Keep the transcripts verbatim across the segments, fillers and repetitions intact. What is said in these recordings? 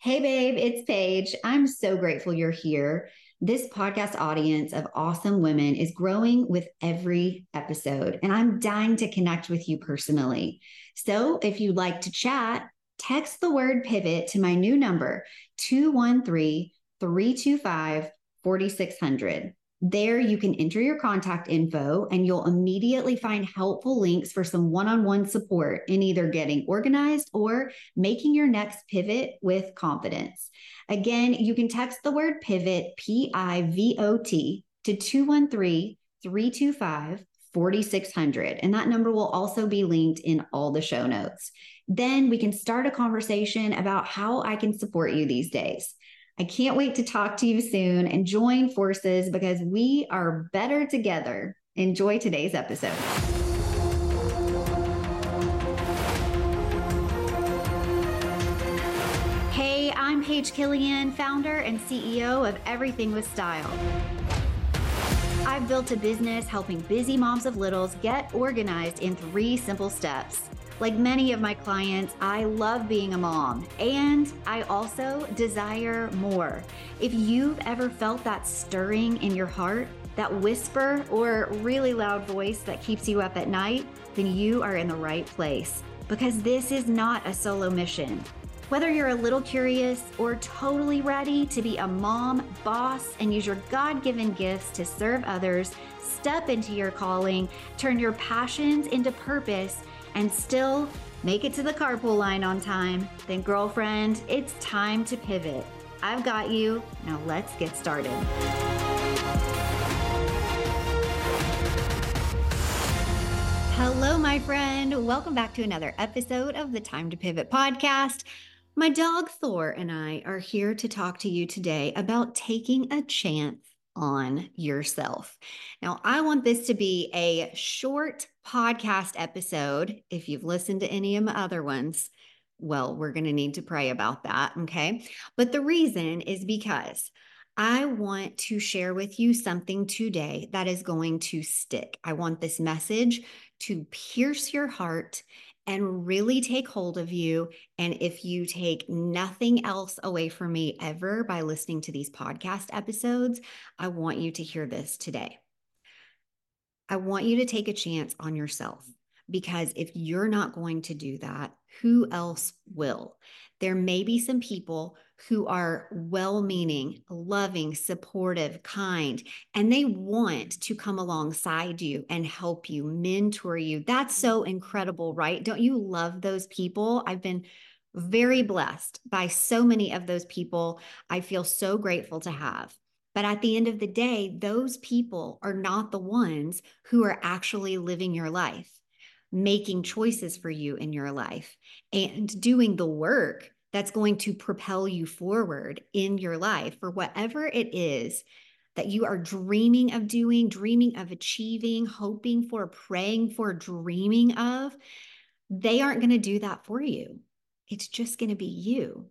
Hey, babe, it's Paige. I'm so grateful you're here. This podcast audience of awesome women is growing with every episode, and I'm dying to connect with you personally. So if you'd like to chat, text the word pivot to my new number, two one three, three two five, four six zero zero. There, you can enter your contact info and you'll immediately find helpful links for some one on one support in either getting organized or making your next pivot with confidence. Again, you can text the word pivot, P I V O T, to two one three, three two five, four six zero zero. And that number will also be linked in all the show notes. Then we can start a conversation about how I can support you these days. I can't wait to talk to you soon and join forces because we are better together. Enjoy today's episode. Hey, I'm Paige Killian, founder and C E O of Everything with Style. I've built a business helping busy moms of littles get organized in three simple steps. Like many of my clients, I love being a mom, and I also desire more. If you've ever felt that stirring in your heart, that whisper or really loud voice that keeps you up at night, then you are in the right place, because this is not a solo mission. Whether you're a little curious or totally ready to be a mom, boss, and use your God-given gifts to serve others, step into your calling, turn your passions into purpose, and still make it to the carpool line on time, then girlfriend, it's time to pivot. I've got you. Now let's get started. Hello, my friend. Welcome back to another episode of the Time to Pivot podcast. My dog Thor and I are here to talk to you today about taking a chance on yourself. Now, I want this to be a short podcast episode. If you've listened to any of my other ones, well, we're going to need to pray about that, okay? But the reason is because I want to share with you something today that is going to stick. I want this message to pierce your heart and really take hold of you. And if you take nothing else away from me ever by listening to these podcast episodes, I want you to hear this today. I want you to take a chance on yourself, because if you're not going to do that, who else will? There may be some people who are well-meaning, loving, supportive, kind, and they want to come alongside you and help you, mentor you. That's so incredible, right? Don't you love those people? I've been very blessed by so many of those people. I feel so grateful to have. But at the end of the day, those people are not the ones who are actually living your life, making choices for you in your life, and doing the work that's going to propel you forward in your life for whatever it is that you are dreaming of doing, dreaming of achieving, hoping for, praying for, dreaming of. They aren't going to do that for you. It's just going to be you.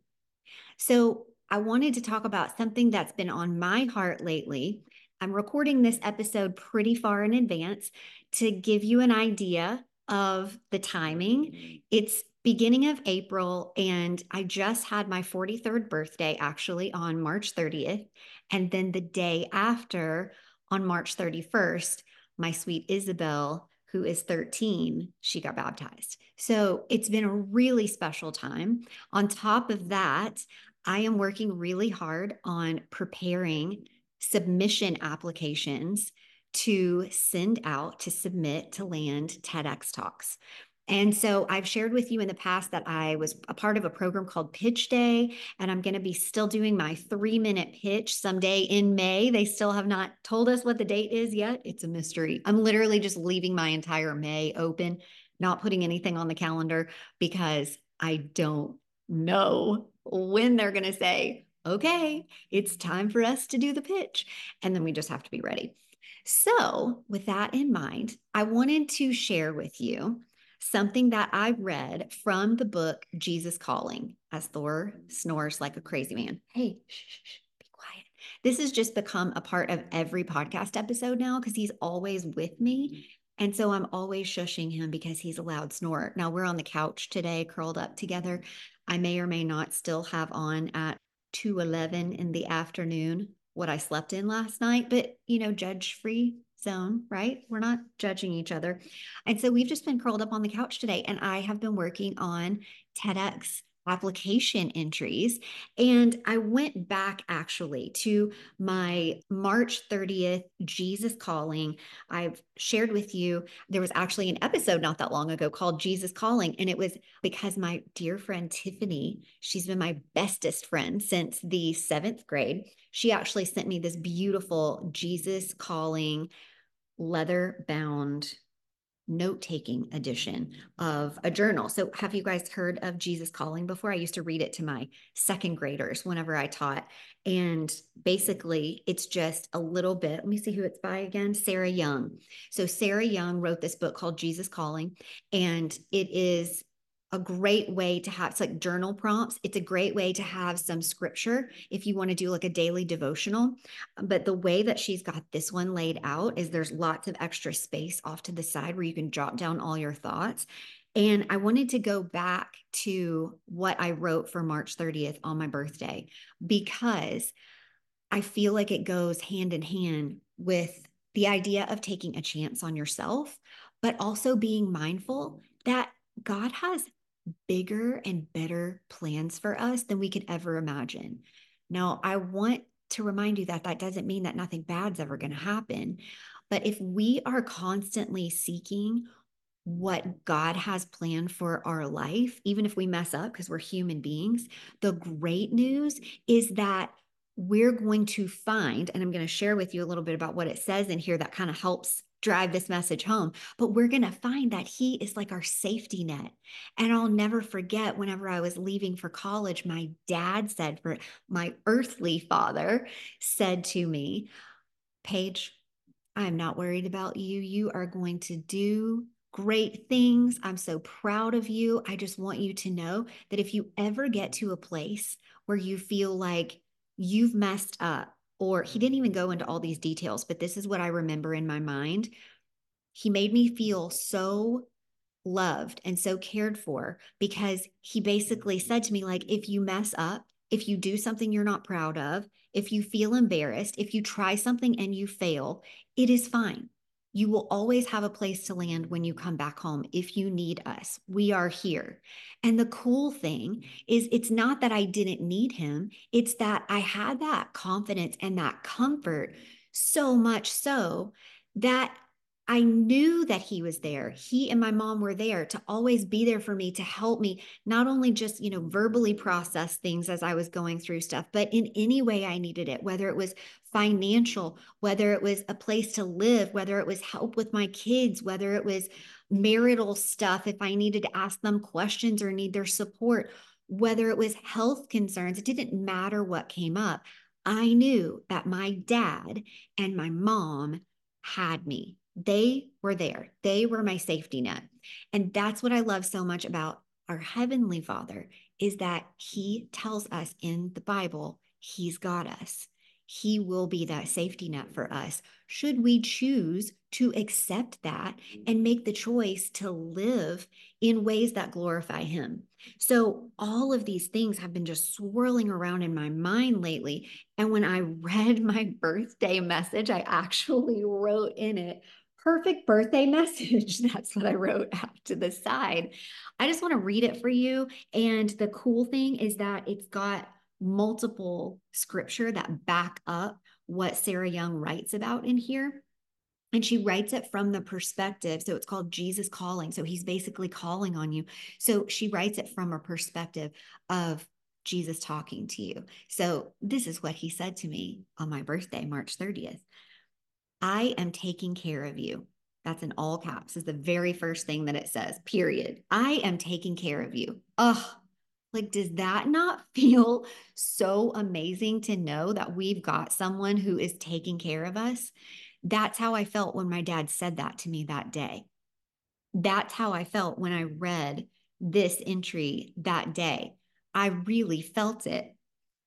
So I wanted to talk about something that's been on my heart lately. I'm recording this episode pretty far in advance to give you an idea of the timing. It's beginning of April, and I just had my forty-third birthday actually on March thirtieth. And then the day after, on March thirty-first, my sweet Isabel, who is thirteen, she got baptized. So it's been a really special time. On top of that, I am working really hard on preparing submission applications to send out to submit to land TEDx Talks. And so I've shared with you in the past that I was a part of a program called Pitch Day, and I'm going to be still doing my three minute pitch someday in May. They still have not told us what the date is yet. It's a mystery. I'm literally just leaving my entire May open, not putting anything on the calendar because I don't know when they're going to say, okay, it's time for us to do the pitch. And then we just have to be ready. So with that in mind, I wanted to share with you something that I read from the book Jesus Calling, as Thor snores like a crazy man. Hey, shh, shh, shh, be quiet. This has just become a part of every podcast episode now because he's always with me. And so I'm always shushing him because he's a loud snorer. Now we're on the couch today, curled up together. I may or may not still have on at two eleven in the afternoon what I slept in last night, but you know, judge free zone, right? We're not judging each other. And so we've just been curled up on the couch today, and I have been working on TEDx application entries. And I went back actually to my March thirtieth Jesus Calling. I've shared with you, there was actually an episode not that long ago called Jesus Calling, and it was because my dear friend Tiffany, she's been my bestest friend since the seventh grade. She actually sent me this beautiful Jesus Calling leather bound note-taking edition of a journal. So have you guys heard of Jesus Calling before? I used to read it to my second graders whenever I taught. And basically it's just a little bit, let me see who it's by again, Sarah Young. So Sarah Young wrote this book called Jesus Calling, and it is a great way to have, it's like journal prompts. It's a great way to have some scripture if you want to do like a daily devotional. But the way that she's got this one laid out is there's lots of extra space off to the side where you can jot down all your thoughts. And I wanted to go back to what I wrote for March thirtieth on my birthday, because I feel like it goes hand in hand with the idea of taking a chance on yourself, but also being mindful that God has bigger and better plans for us than we could ever imagine. Now, I want to remind you that that doesn't mean that nothing bad's ever going to happen. But if we are constantly seeking what God has planned for our life, even if we mess up because we're human beings, the great news is that we're going to find, and I'm going to share with you a little bit about what it says in here that kind of helps drive this message home, but we're going to find that He is like our safety net. And I'll never forget, whenever I was leaving for college, my dad said, for my earthly father said to me, Paige, I'm not worried about you. You are going to do great things. I'm so proud of you. I just want you to know that if you ever get to a place where you feel like you've messed up, or he didn't even go into all these details, but this is what I remember in my mind. He made me feel so loved and so cared for, because he basically said to me, like, if you mess up, if you do something you're not proud of, if you feel embarrassed, if you try something and you fail, it is fine. You will always have a place to land when you come back home. If you need us, we are here. And the cool thing is, it's not that I didn't need him, it's that I had that confidence and that comfort, so much so that I knew that he was there. He and my mom were there to always be there for me, to help me not only just, you know, verbally process things as I was going through stuff, but in any way I needed it, whether it was financial, whether it was a place to live, whether it was help with my kids, whether it was marital stuff, if I needed to ask them questions or need their support, whether it was health concerns. It didn't matter what came up. I knew that my dad and my mom had me. They were there. They were my safety net. And that's what I love so much about our Heavenly Father, is that He tells us in the Bible, He's got us. He will be that safety net for us, should we choose to accept that and make the choice to live in ways that glorify Him. So all of these things have been just swirling around in my mind lately. And when I read my birthday message, I actually wrote in it, perfect birthday message. That's what I wrote out to the side. I just want to read it for you. And the cool thing is that it's got multiple scripture that back up what Sarah Young writes about in here. And she writes it from the perspective. So it's called Jesus Calling. So he's basically calling on you. So she writes it from a perspective of Jesus talking to you. So this is what he said to me on my birthday, March thirtieth. I am taking care of you. That's in all caps, is the very first thing that it says, period. I am taking care of you. Oh, like, does that not feel so amazing to know that we've got someone who is taking care of us? That's how I felt when my dad said that to me that day. That's how I felt when I read this entry that day. I really felt it.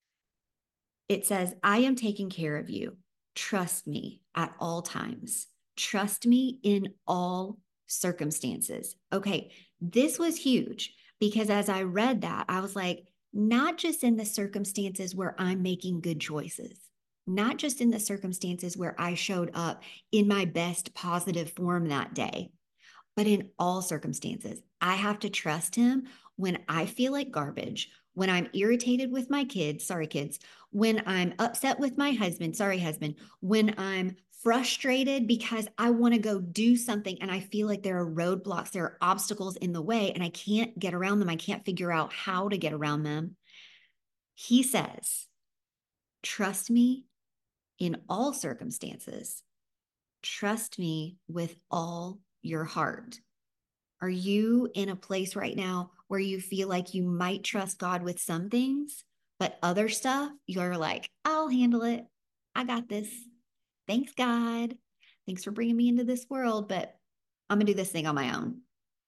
It says, I am taking care of you. Trust me at all times. Trust me in all circumstances. Okay, this was huge. Because as I read that, I was like, not just in the circumstances where I'm making good choices, not just in the circumstances where I showed up in my best positive form that day, but in all circumstances, I have to trust him when I feel like garbage, when I'm irritated with my kids, sorry, kids, when I'm upset with my husband, sorry, husband, when I'm frustrated because I want to go do something and I feel like there are roadblocks, there are obstacles in the way, and I can't get around them. I can't figure out how to get around them. He says, trust me in all circumstances. Trust me with all your heart. Are you in a place right now where you feel like you might trust God with some things, but other stuff, you're like, I'll handle it. I got this. Thanks, God. Thanks for bringing me into this world, but I'm going to do this thing on my own.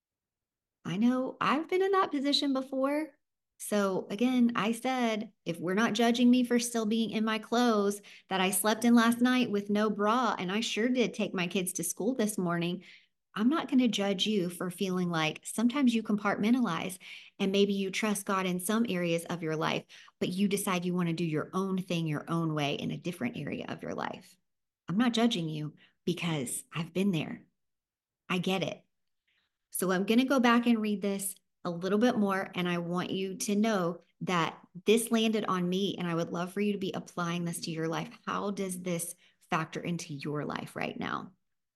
I know I've been in that position before. So again, I said, if we're not judging me for still being in my clothes that I slept in last night with no bra, and I sure did take my kids to school this morning, I'm not going to judge you for feeling like sometimes you compartmentalize and maybe you trust God in some areas of your life, but you decide you want to do your own thing your own way in a different area of your life. I'm not judging you because I've been there. I get it. So I'm going to go back and read this a little bit more. And I want you to know that this landed on me, and I would love for you to be applying this to your life. How does this factor into your life right now?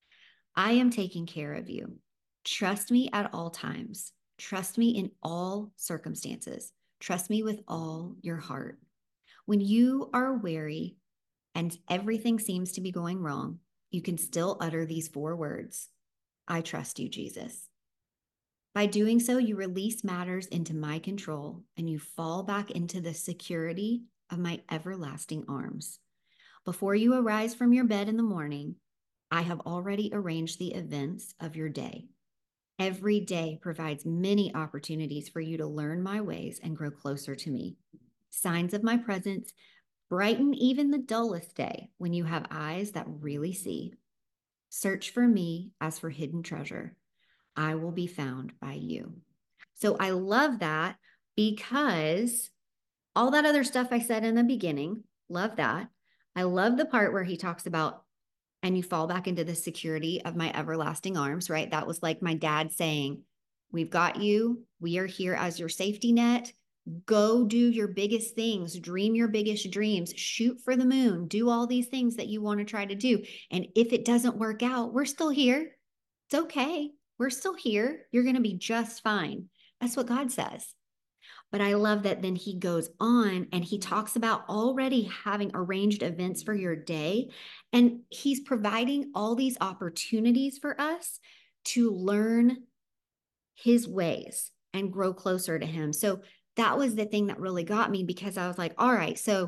I am taking care of you. Trust me at all times. Trust me in all circumstances. Trust me with all your heart. When you are weary and everything seems to be going wrong, you can still utter these four words: I trust you, Jesus. By doing so, you release matters into my control and you fall back into the security of my everlasting arms. Before you arise from your bed in the morning, I have already arranged the events of your day. Every day provides many opportunities for you to learn my ways and grow closer to me. Signs of my presence brighten even the dullest day when you have eyes that really see. Search for me as for hidden treasure. I will be found by you. So I love that because all that other stuff I said in the beginning, love that. I love the part where he talks about, and you fall back into the security of my everlasting arms, right? That was like my dad saying, we've got you. We are here as your safety net. Go do your biggest things, dream your biggest dreams, shoot for the moon, do all these things that you want to try to do. And if it doesn't work out, we're still here. It's okay. We're still here. You're going to be just fine. That's what God says. But I love that then he goes on and he talks about already having arranged events for your day. And he's providing all these opportunities for us to learn his ways and grow closer to him. So that was the thing that really got me, because I was like, all right, so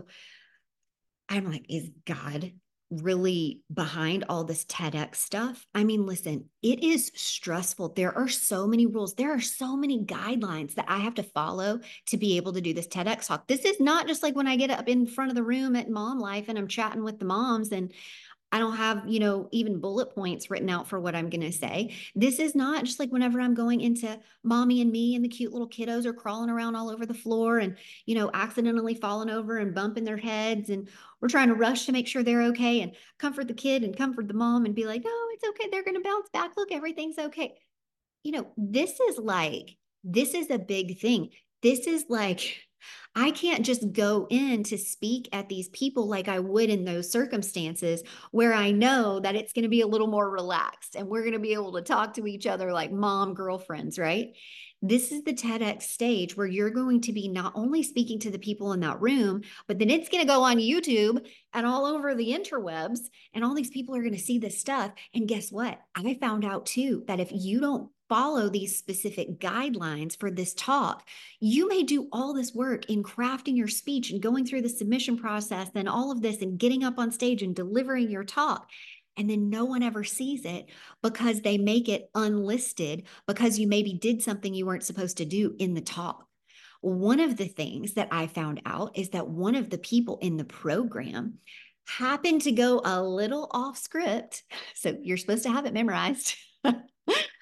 I'm like, is God really behind all this TEDx stuff? I mean, listen, it is stressful. There are so many rules. There are so many guidelines that I have to follow to be able to do this TEDx talk. This is not just like when I get up in front of the room at Mom Life and I'm chatting with the moms and I don't have, you know, even bullet points written out for what I'm going to say. This is not just like whenever I'm going into Mommy and Me and the cute little kiddos are crawling around all over the floor and, you know, accidentally falling over and bumping their heads. And we're trying to rush to make sure they're okay and comfort the kid and comfort the mom and be like, oh, it's okay. They're going to bounce back. Look, everything's okay. You know, this is like, this is a big thing. This is like, I can't just go in to speak at these people like I would in those circumstances where I know that it's going to be a little more relaxed and we're going to be able to talk to each other like mom girlfriends, right? This is the TEDx stage where you're going to be not only speaking to the people in that room, but then it's going to go on YouTube and all over the interwebs, and all these people are going to see this stuff. And guess what? I found out too that if you don't follow these specific guidelines for this talk, you may do all this work in crafting your speech and going through the submission process and all of this and getting up on stage and delivering your talk. And then no one ever sees it because they make it unlisted because you maybe did something you weren't supposed to do in the talk. One of the things that I found out is that one of the people in the program happened to go a little off script. So you're supposed to have it memorized.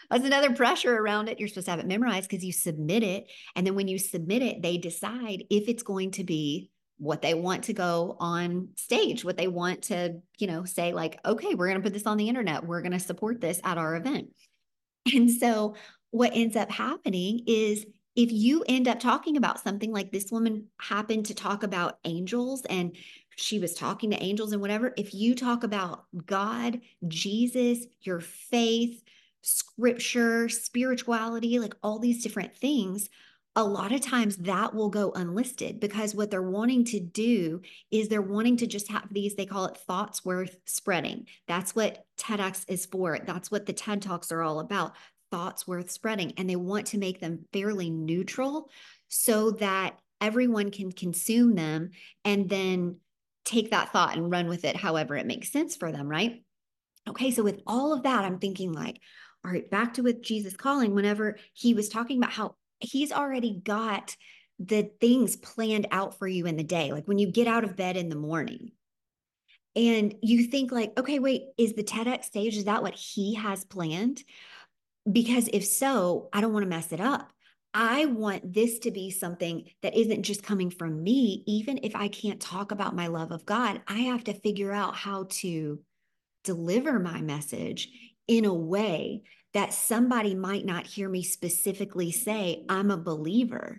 That's another pressure around it. You're supposed to have it memorized because you submit it. And then when you submit it, they decide if it's going to be what they want to go on stage, what they want to, you know, say like, okay, we're going to put this on the internet. We're going to support this at our event. And so what ends up happening is if you end up talking about something like this woman happened to talk about angels and she was talking to angels and whatever, if you talk about God, Jesus, your faith, scripture, spirituality, like all these different things, a lot of times that will go unlisted because what they're wanting to do is they're wanting to just have these, they call it thoughts worth spreading. That's what TEDx is for. That's what the TED Talks are all about, thoughts worth spreading. And they want to make them fairly neutral so that everyone can consume them and then take that thought and run with it however it makes sense for them, right? Okay, so with all of that, I'm thinking like, all right, back to with Jesus calling, whenever he was talking about how he's already got the things planned out for you in the day. Like when you get out of bed in the morning and you think like, okay, wait, is the TEDx stage, is that what he has planned? Because if so, I don't want to mess it up. I want this to be something that isn't just coming from me. Even if I can't talk about my love of God, I have to figure out how to deliver my message in a way that somebody might not hear me specifically say, I'm a believer.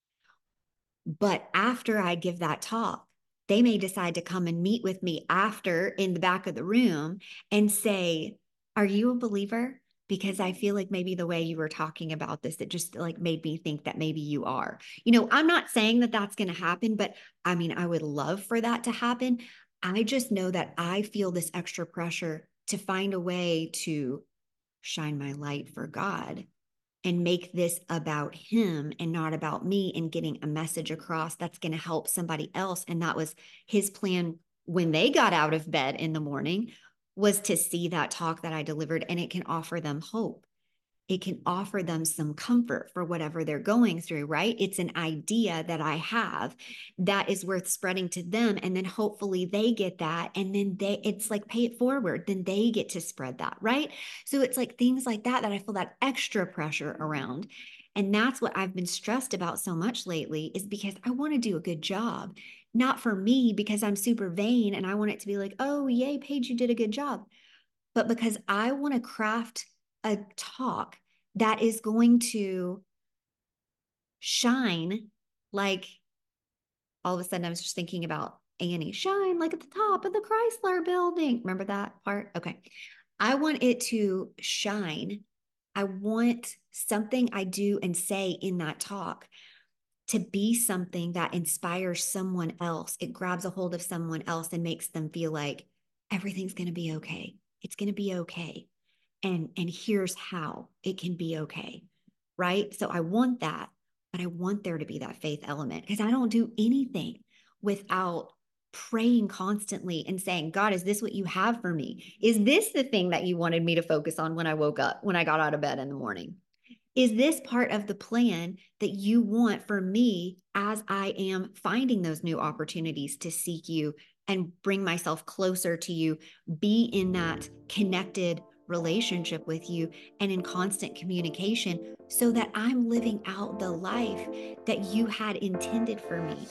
But after I give that talk, they may decide to come and meet with me after in the back of the room and say, are you a believer? Because I feel like maybe the way you were talking about this, it just like made me think that maybe you are. You know, I'm not saying that that's going to happen, but I mean, I would love for that to happen. I just know that I feel this extra pressure to find a way to shine my light for God and make this about him and not about me and getting a message across that's going to help somebody else. And that was his plan when they got out of bed in the morning, was to see that talk that I delivered, and it can offer them hope. It can offer them some comfort for whatever they're going through, right? It's an idea that I have that is worth spreading to them. And then hopefully they get that. And then they, it's like pay it forward. Then they get to spread that, right? So it's like things like that, that I feel that extra pressure around. And that's what I've been stressed about so much lately, is because I want to do a good job, not for me because I'm super vain and I want it to be like, oh, yay, Paige, you did a good job. But because I want to craft a talk that is going to shine like, all of a sudden I was just thinking about Annie, shine like at the top of the Chrysler building. Remember that part? Okay. I want it to shine. I want something I do and say in that talk to be something that inspires someone else. It grabs a hold of someone else and makes them feel like everything's going to be okay. It's going to be okay. And, and here's how it can be okay, right? So I want that, but I want there to be that faith element because I don't do anything without praying constantly and saying, God, is this what you have for me? Is this the thing that you wanted me to focus on when I woke up, when I got out of bed in the morning? Is this part of the plan that you want for me as I am finding those new opportunities to seek you and bring myself closer to you, be in that connected relationship with you and in constant communication so that I'm living out the life that you had intended for me?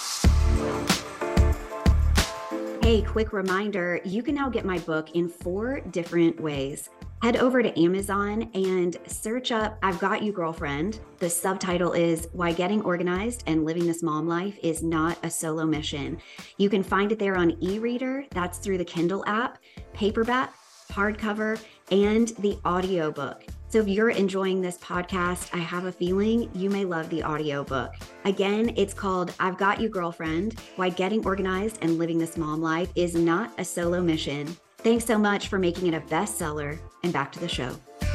Hey, quick reminder, you can now get my book in four different ways. Head over to Amazon and search up I've Got You, Girlfriend. The subtitle is Why Getting Organized and Living This Mom Life is Not a Solo Mission. You can find it there on e-reader, that's through the Kindle app, paperback, hardcover, and the audiobook. So if you're enjoying this podcast, I have a feeling you may love the audiobook. Again, it's called I've Got You, Girlfriend, Why Getting Organized and Living This Mom Life is Not a Solo Mission. Thanks so much for making it a bestseller, and back to the show.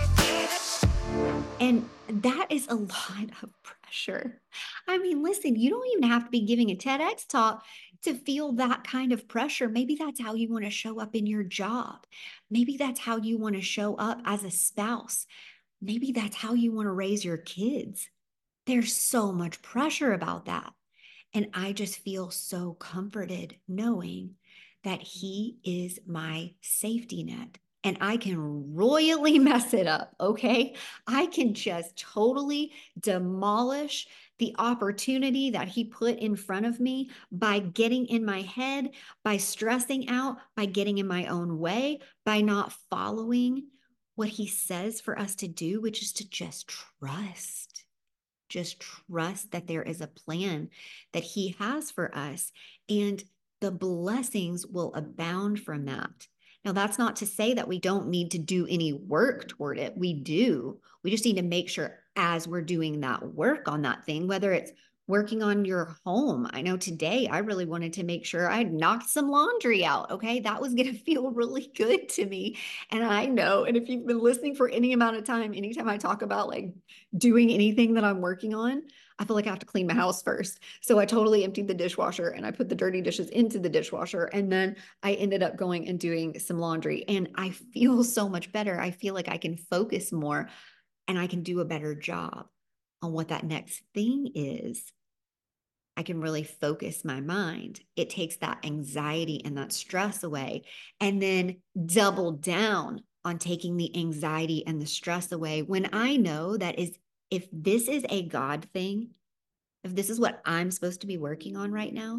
And that is a lot of pressure. I mean, listen, you don't even have to be giving a TEDx talk to feel that kind of pressure. Maybe that's how you want to show up in your job. Maybe that's how you want to show up as a spouse. Maybe that's how you want to raise your kids. There's so much pressure about that. And I just feel so comforted knowing that he is my safety net and I can royally mess it up. Okay. I can just totally demolish the opportunity that he put in front of me by getting in my head, by stressing out, by getting in my own way, by not following what he says for us to do, which is to just trust. Just trust that there is a plan that he has for us, and the blessings will abound from that. Now, that's not to say that we don't need to do any work toward it. We do. We just need to make sure as we're doing that work on that thing, whether it's working on your home. I know today I really wanted to make sure I knocked some laundry out. Okay. That was going to feel really good to me. And I know, and if you've been listening for any amount of time, anytime I talk about like doing anything that I'm working on, I feel like I have to clean my house first. So I totally emptied the dishwasher and I put the dirty dishes into the dishwasher. And then I ended up going and doing some laundry. And I feel so much better. I feel like I can focus more and I can do a better job on what that next thing is. I can really focus my mind. It takes that anxiety and that stress away, and then double down on taking the anxiety and the stress away when I know that is, if this is a God thing, if this is what I'm supposed to be working on right now,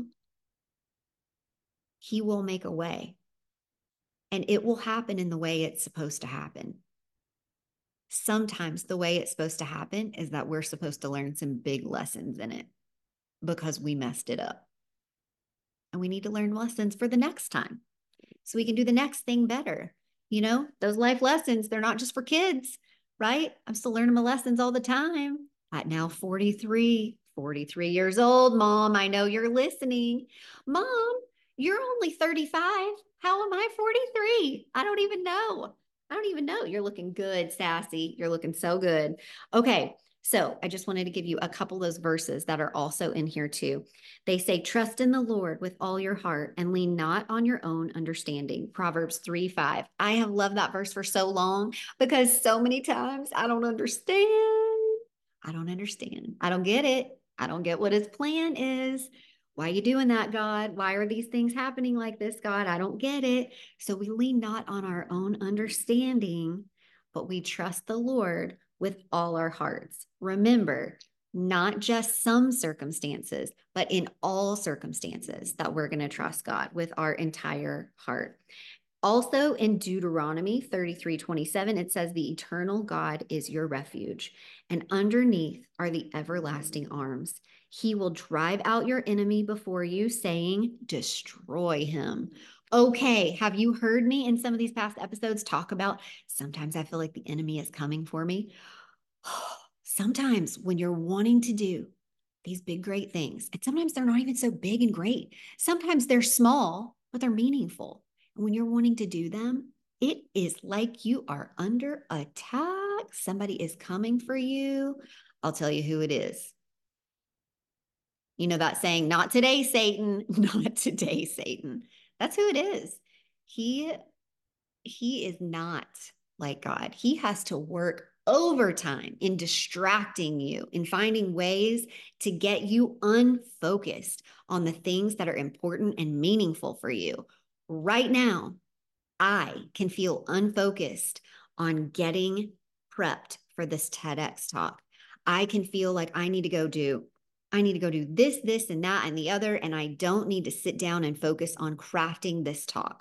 he will make a way, and it will happen in the way it's supposed to happen. Sometimes the way it's supposed to happen is that we're supposed to learn some big lessons in it because we messed it up. And we need to learn lessons for the next time so we can do the next thing better. You know, those life lessons, they're not just for kids, right? I'm still learning my lessons all the time. At now forty-three, forty-three years old, Mom, I know you're listening. Mom, you're only thirty-five. How am I forty-three? I don't even know. I don't even know. You're looking good, Sassy. You're looking so good. Okay. So I just wanted to give you a couple of those verses that are also in here too. They say, trust in the Lord with all your heart and lean not on your own understanding. Proverbs three, five. I have loved that verse for so long because so many times I don't understand. I don't understand. I don't get it. I don't get what his plan is. Why are you doing that, God? Why are these things happening like this, God? I don't get it. So we lean not on our own understanding, but we trust the Lord with all our hearts. Remember, not just some circumstances, but in all circumstances that we're going to trust God with our entire heart. Also in Deuteronomy thirty-three twenty-seven, it says, the eternal God is your refuge, and underneath are the everlasting arms. He will drive out your enemy before you, saying, destroy him. Okay, have you heard me in some of these past episodes talk about sometimes I feel like the enemy is coming for me? Sometimes when you're wanting to do these big, great things, and sometimes they're not even so big and great. Sometimes they're small, but they're meaningful. And when you're wanting to do them, it is like you are under attack. Somebody is coming for you. I'll tell you who it is. You know that saying, not today, Satan, not today, Satan. That's who it is. He, he is not like God. He has to work overtime in distracting you, in finding ways to get you unfocused on the things that are important and meaningful for you. Right now, I can feel unfocused on getting prepped for this TEDx talk. I can feel like I need to go do, I need to go do this, this, and that, and the other, and I don't need to sit down and focus on crafting this talk.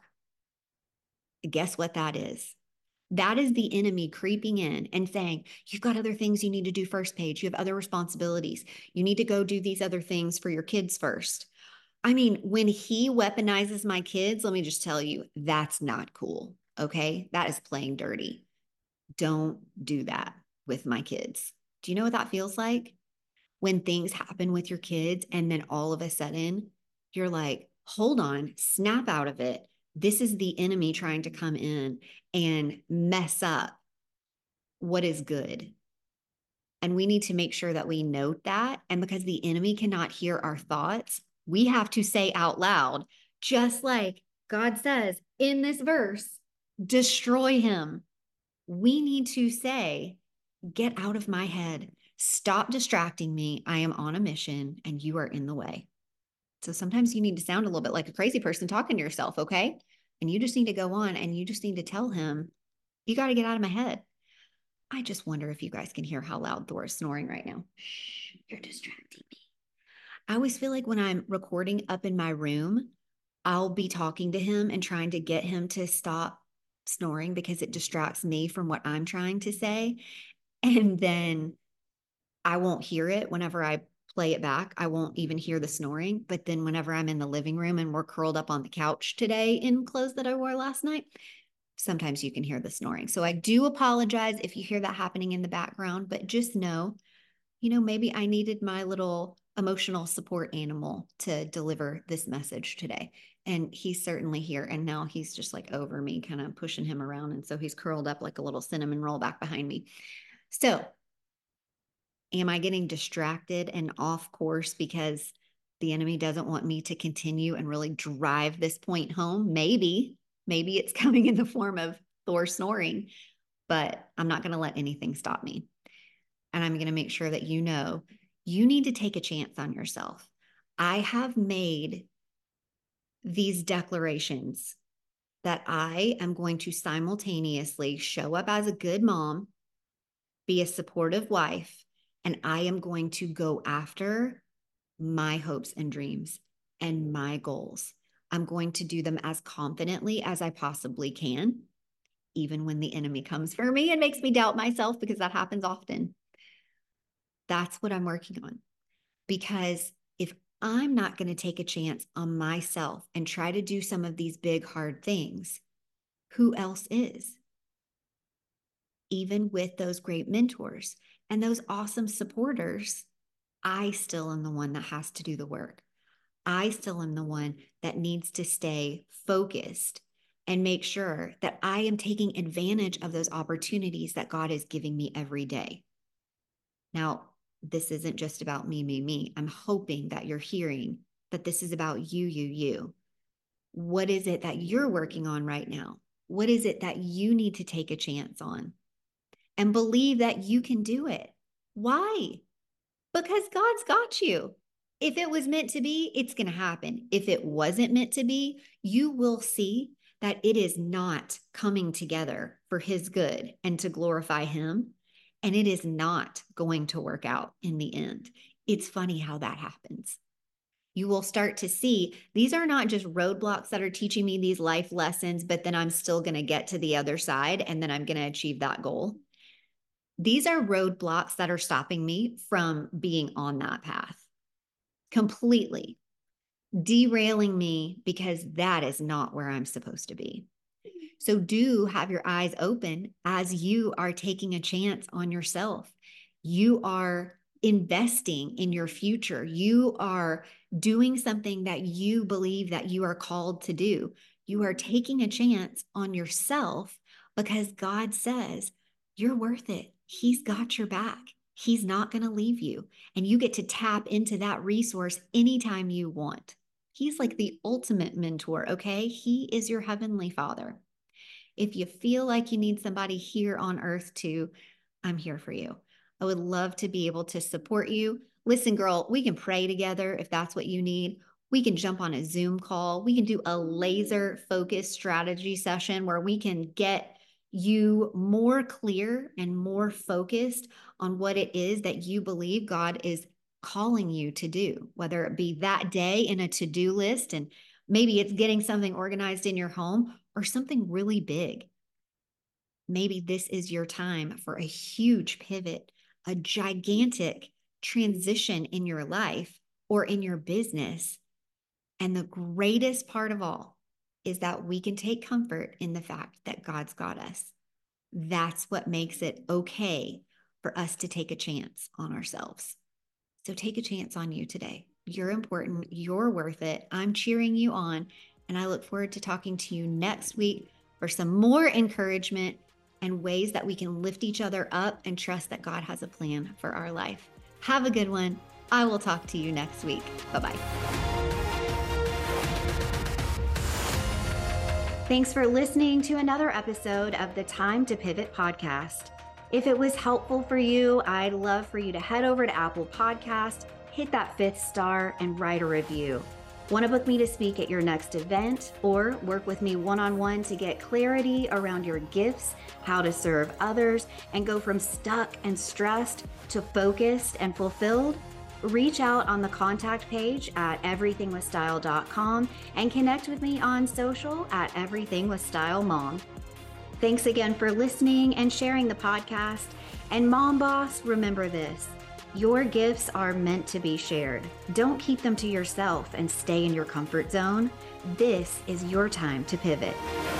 Guess what that is? That is the enemy creeping in and saying, you've got other things you need to do first, Paige. You have other responsibilities. You need to go do these other things for your kids first. I mean, when he weaponizes my kids, let me just tell you, that's not cool. Okay. That is playing dirty. Don't do that with my kids. Do you know what that feels like? When things happen with your kids and then all of a sudden you're like, hold on, snap out of it. This is the enemy trying to come in and mess up what is good. And we need to make sure that we note that. And because the enemy cannot hear our thoughts, we have to say out loud, just like God says in this verse, destroy him. We need to say, get out of my head. Stop distracting me. I am on a mission and you are in the way. So sometimes you need to sound a little bit like a crazy person talking to yourself, okay? and you just need to go on and you just need to tell him, you got to get out of my head. I just wonder if you guys can hear how loud Thor is snoring right now. Shh, you're distracting me. I always feel like when I'm recording up in my room, I'll be talking to him and trying to get him to stop snoring because it distracts me from what I'm trying to say. And then I won't hear it whenever I play it back. I won't even hear the snoring. But then whenever I'm in the living room and we're curled up on the couch today in clothes that I wore last night, sometimes you can hear the snoring. So I do apologize if you hear that happening in the background, but just know, you know, maybe I needed my little emotional support animal to deliver this message today. And he's certainly here. And now he's just like over me, kind of pushing him around. And so he's curled up like a little cinnamon roll back behind me. So am I getting distracted and off course because the enemy doesn't want me to continue and really drive this point home? Maybe, maybe it's coming in the form of Thor snoring, but I'm not going to let anything stop me. And I'm going to make sure that you know you need to take a chance on yourself. I have made these declarations that I am going to simultaneously show up as a good mom, be a supportive wife, and I am going to go after my hopes and dreams and my goals. I'm going to do them as confidently as I possibly can, even when the enemy comes for me and makes me doubt myself, because that happens often. That's what I'm working on. Because if I'm not going to take a chance on myself and try to do some of these big, hard things, who else is? Even with those great mentors and those awesome supporters, I still am the one that has to do the work. I still am the one that needs to stay focused and make sure that I am taking advantage of those opportunities that God is giving me every day. Now, this isn't just about me, me, me. I'm hoping that you're hearing that this is about you, you, you. What is it that you're working on right now? What is it that you need to take a chance on? And believe that you can do it. Why? Because God's got you. If it was meant to be, it's going to happen. If it wasn't meant to be, you will see that it is not coming together for his good and to glorify him. And it is not going to work out in the end. It's funny how that happens. You will start to see these are not just roadblocks that are teaching me these life lessons, but then I'm still going to get to the other side and then I'm going to achieve that goal. These are roadblocks that are stopping me from being on that path completely, derailing me because that is not where I'm supposed to be. So do have your eyes open as you are taking a chance on yourself. You are investing in your future. You are doing something that you believe that you are called to do. You are taking a chance on yourself because God says you're worth it. He's got your back. He's not going to leave you. And you get to tap into that resource anytime you want. He's like the ultimate mentor, okay? He is your heavenly Father. If you feel like you need somebody here on earth too, I'm here for you. I would love to be able to support you. Listen, girl, we can pray together if that's what you need. We can jump on a Zoom call. We can do a laser focused strategy session where we can get you more clear and more focused on what it is that you believe God is calling you to do, whether it be that day in a to-do list, and maybe it's getting something organized in your home or something really big. Maybe this is your time for a huge pivot, a gigantic transition in your life or in your business. And the greatest part of all is that we can take comfort in the fact that God's got us. That's what makes it okay for us to take a chance on ourselves. So take a chance on you today. You're important. You're worth it. I'm cheering you on. And I look forward to talking to you next week for some more encouragement and ways that we can lift each other up and trust that God has a plan for our life. Have a good one. I will talk to you next week. Bye-bye. Thanks for listening to another episode of the Time to Pivot podcast. If it was helpful for you, I'd love for you to head over to Apple Podcast, hit that fifth star, and write a review. Want to book me to speak at your next event or work with me one-on-one to get clarity around your gifts, how to serve others, and go from stuck and stressed to focused and fulfilled? Reach out on the contact page at everything with style dot com and connect with me on social at everythingwithstylemom. Thanks again for listening and sharing the podcast. And Mom Boss, remember this. Your gifts are meant to be shared. Don't keep them to yourself and stay in your comfort zone. This is your time to pivot.